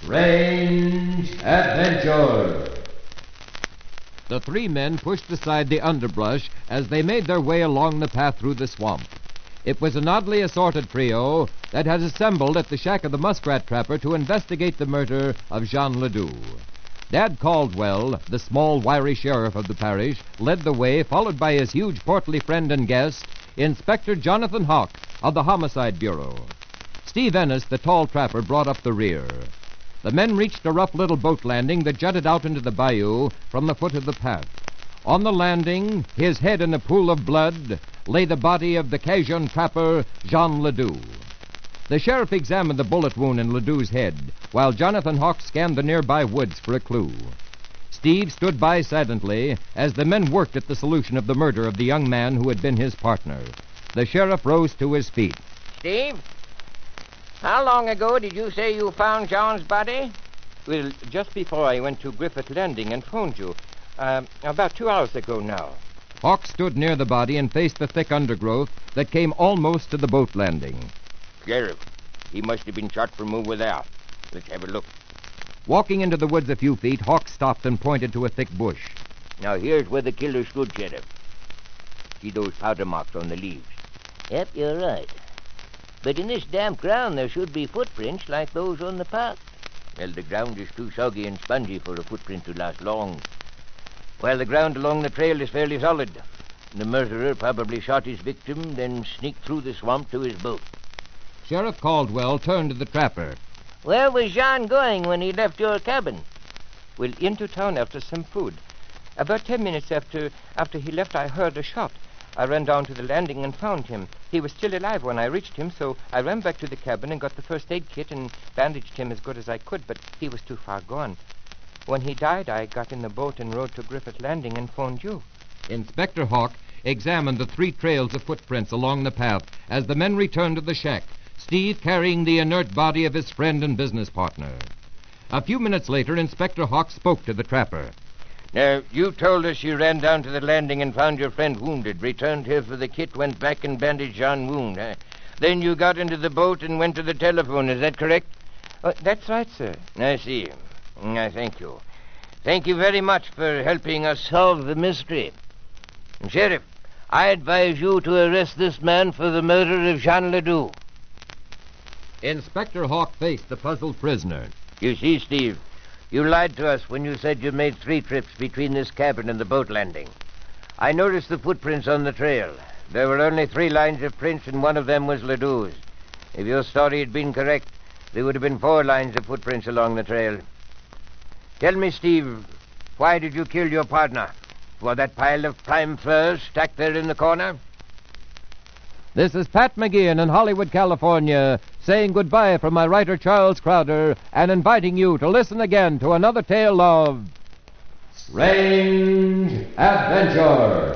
Strange Adventure. The three men pushed aside the underbrush as they made their way along the path through the swamp. It was an oddly assorted trio that had assembled at the shack of the muskrat trapper to investigate the murder of Jean Ledoux. Dad Caldwell, the small, wiry sheriff of the parish, led the way, followed by his huge, portly friend and guest, Inspector Jonathan Hawk of the Homicide Bureau. Steve Ennis, the tall trapper, brought up the rear. The men reached a rough little boat landing that jutted out into the bayou from the foot of the path. On the landing, his head in a pool of blood, lay the body of the Cajun trapper, Jean Ledoux. The sheriff examined the bullet wound in Ledoux's head, while Jonathan Hawk scanned the nearby woods for a clue. Steve stood by silently as the men worked at the solution of the murder of the young man who had been his partner. The sheriff rose to his feet. Steve, how long ago did you say you found John's body? Well, just before I went to Griffith Landing and phoned you. About 2 hours ago now. Hawk stood near the body and faced the thick undergrowth that came almost to the boat landing. Sheriff, he must have been shot from over there. Let's have a look. Walking into the woods a few feet, Hawk stopped and pointed to a thick bush. Now, here's where the killer stood, Sheriff. See those powder marks on the leaves? Yep, you're right. But in this damp ground, there should be footprints like those on the path. Well, the ground is too soggy and spongy for a footprint to last long. While the ground along the trail is fairly solid. The murderer probably shot his victim, then sneaked through the swamp to his boat. Sheriff Caldwell turned to the trapper. Where was Jean going when he left your cabin? Well, into town after some food. About 10 minutes after he left, I heard a shot. I ran down to the landing and found him. He was still alive when I reached him, so I ran back to the cabin and got the first aid kit and bandaged him as good as I could, but he was too far gone. When he died, I got in the boat and rode to Griffith Landing and phoned you. Inspector Hawk examined the 3 trails of footprints along the path as the men returned to the shack, Steve carrying the inert body of his friend and business partner. A few minutes later, Inspector Hawk spoke to the trapper. Now, you told us you ran down to the landing and found your friend wounded, returned here for the kit, went back and bandaged John's wound. Then you got into the boat and went to the telephone, is that correct? That's right, sir. I see. I thank you. Thank you very much for helping us solve the mystery. And Sheriff, I advise you to arrest this man for the murder of Jean Ledoux. Inspector Hawk faced the puzzled prisoner. You see, Steve, you lied to us when you said you made 3 trips between this cabin and the boat landing. I noticed the footprints on the trail. There were only 3 lines of prints, and one of them was Ledoux's. If your story had been correct, there would have been 4 lines of footprints along the trail. Tell me, Steve, why did you kill your partner? For that pile of prime furs stacked there in the corner? This is Pat McGeehan in Hollywood, California, saying goodbye from my writer Charles Crowder and inviting you to listen again to another tale of Strange Adventure.